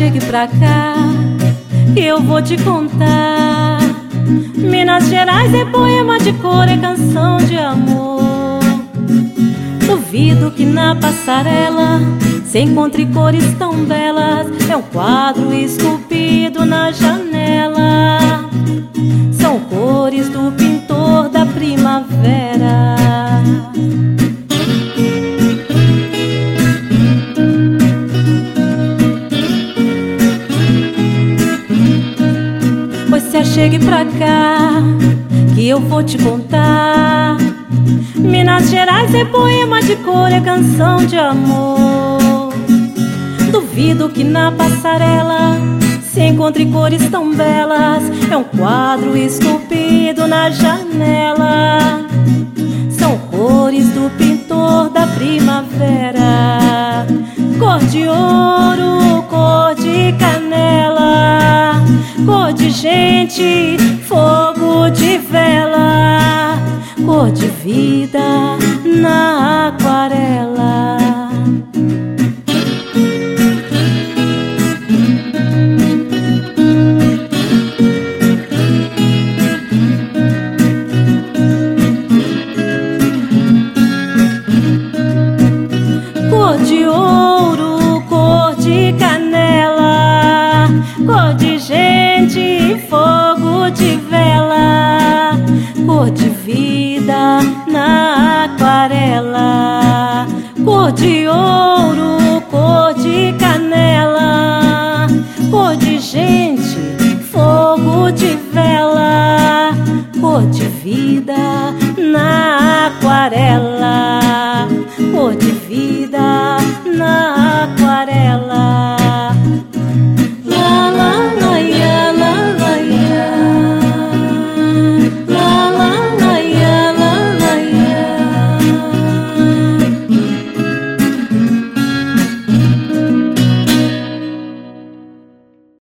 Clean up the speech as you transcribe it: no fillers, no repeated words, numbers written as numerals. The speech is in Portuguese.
achegue pra cá que eu vou te contar. Minas Gerais é poema de cor, é canção de amor. Duvido que na passarela se encontre cores tão belas. É um quadro esculpido na janela. São cores do pintor da primavera. Pois se achegue pra cá que eu vou te contar. Minas Gerais é poema de cor, é canção de amor. Duvido que na passarela se encontre cores tão belas. É um quadro esculpido na janela. São cores do pintor da primavera. Cor de ouro, cor de canela, cor de gente, fogo de vela, cor de vida na aquarela. Cor de ouro, cor de canela, cor de gente, fogo de vela, cor de vida na aquarela. Cor de ouro, cor de canela, cor de gente, fogo de vela, cor de vida na aquarela.